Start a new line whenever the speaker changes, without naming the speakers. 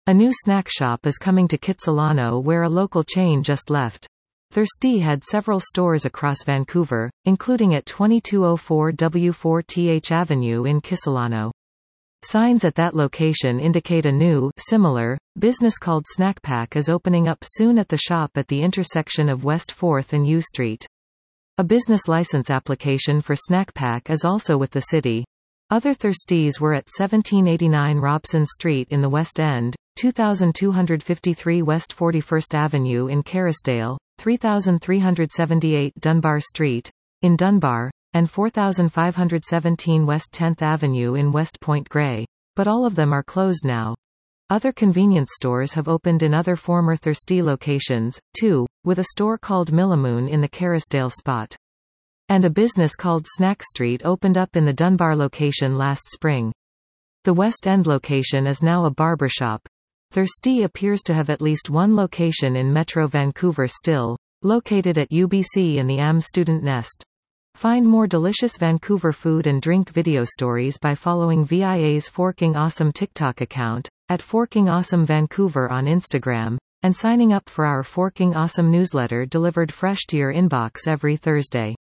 A new snack shop is coming to Kitsilano where a local chain just left. Thirsty had several stores across Vancouver, including at 2204 W4TH Avenue in Kitsilano. Signs at that location indicate a new, similar, business called Snackpack is opening up soon at the shop at the intersection of West 4th and U Street. A business license application for Snackpack is also with the city. Other Thirsties were at 1789 Robson Street in the West End, 2253 West 41st Avenue in Kerrisdale, 3378 Dunbar Street, in Dunbar, and 4517 West 10th Avenue in West Point Grey, but all of them are closed now. Other convenience stores have opened in other former Thirsty locations, too, with a store called Millamoon in the Kerrisdale spot. And a business called Snack Street opened up in the Dunbar location last spring. The West End location is now a barbershop. Thirsty appears to have at least one location in Metro Vancouver still, located at UBC in the AM Student Nest. Find more delicious Vancouver food and drink video stories by following VIA's Forking Awesome TikTok account, at Forking Awesome Vancouver on Instagram, and signing up for our Forking Awesome newsletter delivered fresh to your inbox every Thursday.